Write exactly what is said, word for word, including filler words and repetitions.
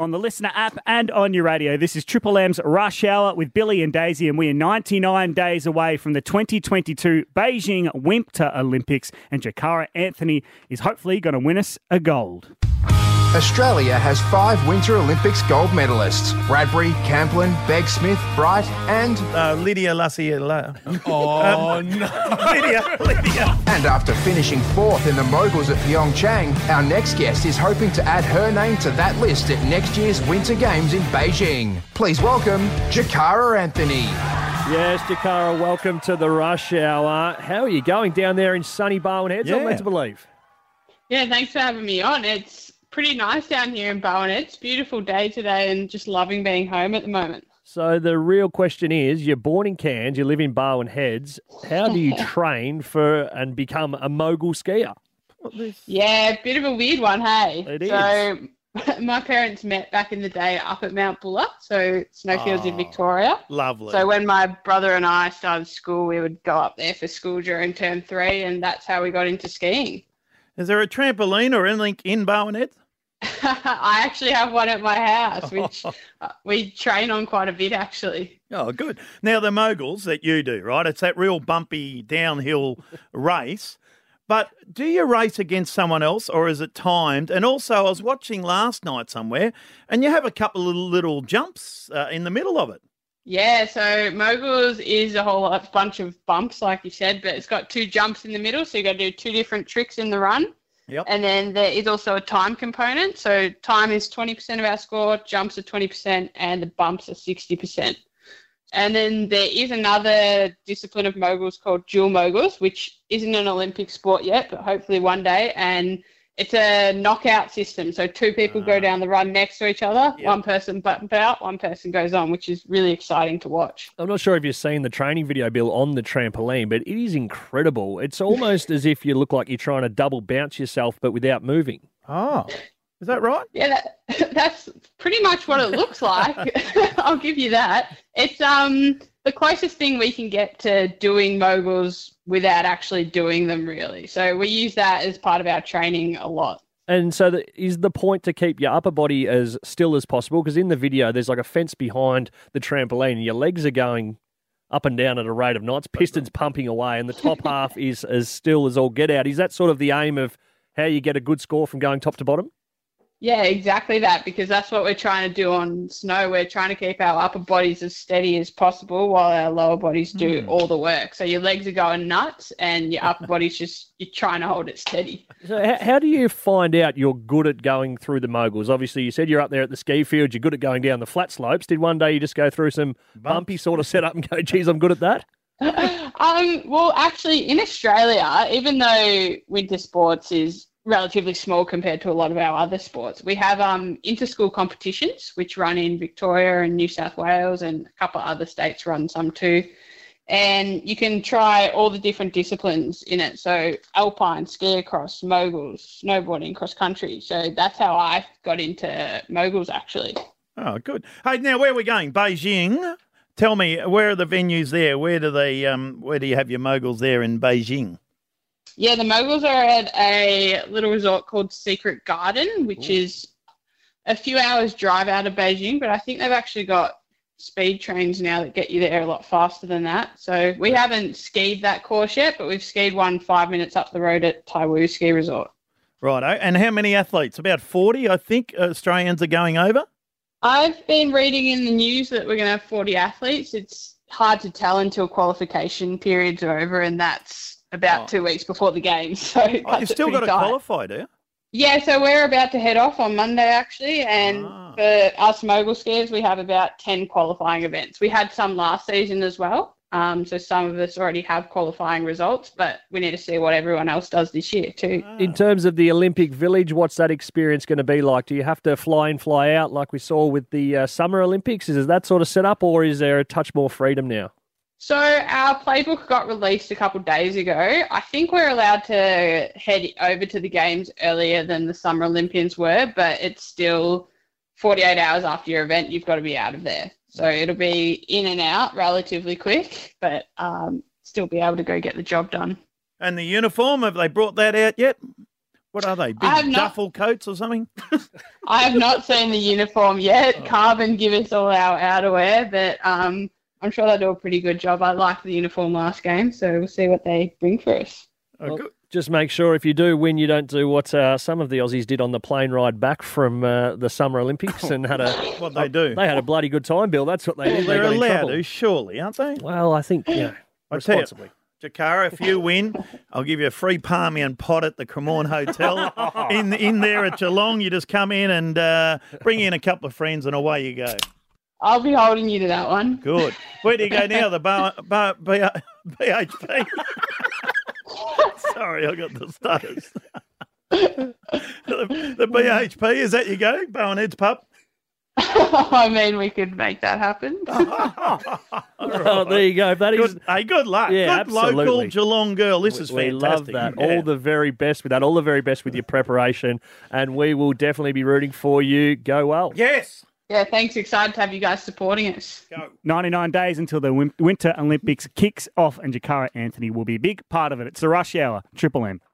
On the Listener app and on your radio, this is Triple M's Rush Hour with Billy and Daisy, and we are ninety-nine days away from the twenty twenty-two Beijing Winter Olympics, and Jakara Anthony is hopefully going to win us a gold. Australia has five Winter Olympics gold medalists: Bradbury, Camplin, Begg Smith, Bright and... Uh, Lydia Lassiela. Oh, no. Lydia, Lydia. And after finishing fourth in the moguls at Pyeongchang, our next guest is hoping to add her name to that list at next year's Winter Games in Beijing. Please welcome Jakara Anthony. Yes, Jakara, welcome to the Rush Hour. How are you going down there in sunny Barwon Heads, Yeah. I'm led to believe? Yeah, thanks for having me on. It's pretty nice down here in Bowen. It's a beautiful day today and just loving being home at the moment. So the real question is, you're born in Cairns, you live in Barwon Heads. How do you train for and become a mogul skier? Yeah, bit of a weird one, hey? It is. So my parents met back in the day up at Mount Buller, so snowfields in Oh. Victoria. Lovely. So when my brother and I started school, we would go up there for school during term three, and that's how we got into skiing. Is there a trampoline or anything in Barwon? I actually have one at my house, which uh, we train on quite a bit, actually. Oh, good. Now, the moguls that you do, right? It's that real bumpy downhill race. But do you race against someone else or is it timed? And also, I was watching last night somewhere and you have a couple of little jumps uh, in the middle of it. Yeah, so moguls is a whole lot, bunch of bumps, like you said, but it's got two jumps in the middle, so you got to do two different tricks in the run. Yep. And then there is also a time component. So time is twenty percent of our score, jumps are twenty percent, and the bumps are sixty percent. And then there is another discipline of moguls called dual moguls, which isn't an Olympic sport yet, but hopefully one day. And it's a knockout system. So two people go down the run next to each other. Yep. One person bump out, one person goes on, which is really exciting to watch. I'm not sure if you've seen the training video, Bill, on the trampoline, but it is incredible. It's almost as if you look like you're trying to double bounce yourself, but without moving. Oh, is that right? Yeah, that, that's pretty much what it looks like. I'll give you that. It's um the closest thing we can get to doing moguls without actually doing them, really. So we use that as part of our training a lot. And so the, is the point to keep your upper body as still as possible? Because in the video, there's like a fence behind the trampoline and your legs are going up and down at a rate of knots, pistons pumping away, and the top half is as still as all get out. Is that sort of the aim of how you get a good score from going top to bottom? Yeah, exactly that, because that's what we're trying to do on snow. We're trying to keep our upper bodies as steady as possible while our lower bodies do mm. all the work. So your legs are going nuts and your upper body's just, you're trying to hold it steady. So how, how do you find out you're good at going through the moguls? Obviously, you said you're up there at the ski field, you're good at going down the flat slopes. Did one day you just go through some bumpy sort of setup and go, geez, I'm good at that? um, well, actually, in Australia, even though winter sports is relatively small compared to a lot of our other sports, we have um, inter-school competitions which run in Victoria and New South Wales, and a couple of other states run some too. And you can try all the different disciplines in it. So alpine, ski across, moguls, snowboarding, cross country. So that's how I got into moguls, actually. Oh, good. Hey, now where are we going? Beijing. Tell me, where are the venues there? Where do they? Um, where do you have your moguls there in Beijing? Yeah, the moguls are at a little resort called Secret Garden, which Ooh. is a few hours drive out of Beijing, but I think they've actually got speed trains now that get you there a lot faster than that. So we haven't skied that course yet, but we've skied one five minutes up the road at Taiwu Ski Resort. Right. And how many athletes? About forty, I think, Australians are going over? I've been reading in the news that we're going to have forty athletes. It's hard to tell until qualification periods are over, and that's about oh. two weeks before the games. So oh, you've still got to tight. qualify, do you? Yeah, so we're about to head off on Monday, actually, and ah. for us mogul skiers, we have about ten qualifying events. We had some last season as well, um, so some of us already have qualifying results, but we need to see what everyone else does this year too. Ah. In terms of the Olympic Village, what's that experience going to be like? Do you have to fly in, fly out like we saw with the uh, Summer Olympics? Is that sort of set up, or is there a touch more freedom now? So our playbook got released a couple of days ago. I think we're allowed to head over to the games earlier than the Summer Olympians were, but it's still forty-eight hours after your event, you've got to be out of there. So it'll be in and out relatively quick, but um, still be able to go get the job done. And the uniform, have they brought that out yet? What are they? Big I have not- duffel coats or something? I have not seen the uniform yet. Carbon give us all our outerwear, but um, I'm sure they'll do a pretty good job. I liked the uniform last game, so we'll see what they bring for us. Oh, Well, good. just make sure if you do win, you don't do what uh, some of the Aussies did on the plane ride back from uh, the Summer Olympics and had a What they do? they had a bloody good time, Bill. That's what they did. They They're got in allowed trouble. to, surely, aren't they? Well, I think you know, I tell you, responsibly. Jakara, if you win, I'll give you a free Parmian pot at the Cremorne Hotel. in in there at Geelong, you just come in and uh, bring in a couple of friends and away you go. I'll be holding you to that one. Good. Where do you go now? The bar, bar, B, B H P? Sorry, I got the stutters. the, the B H P, is that you go? Bowenhead's Pub? I mean, we could make that happen. Oh, there you go. That is. Good, hey, good luck. Yeah, good local absolutely. Geelong girl. This is We fantastic. love that. Yeah. All the very best with that. All the very best with your preparation, and we will definitely be rooting for you. Go well. Yes. Yeah, thanks. Excited to have you guys supporting us. Go. ninety-nine days until the Wim- Winter Olympics kicks off, and Jakara Anthony will be a big part of it. It's the Rush Hour, Triple M.